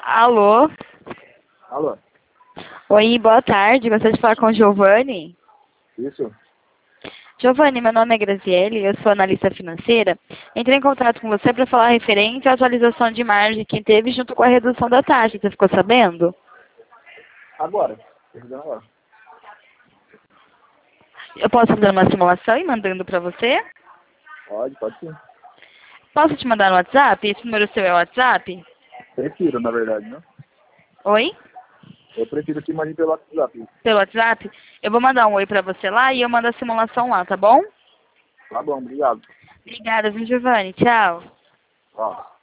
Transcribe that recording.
Alô? Alô? Oi, boa tarde. Gostaria de falar com o Giovanni? Isso? Giovanni, meu nome é Graziele, eu sou analista financeira. Entrei em contato com você para falar referente à atualização de margem que teve junto com a redução da taxa. Você ficou sabendo? Agora. Tô fazendo agora. Eu posso fazer uma simulação e mandando para você? Pode sim. Posso te mandar no WhatsApp? Esse número seu é o WhatsApp? Prefiro, na verdade, né? Oi? Eu prefiro que mande pelo WhatsApp. Pelo WhatsApp? Eu vou mandar um oi para você lá e eu mando a simulação lá, tá bom? Tá bom, obrigado. Obrigada, viu, Giovanni? Tchau. Ó.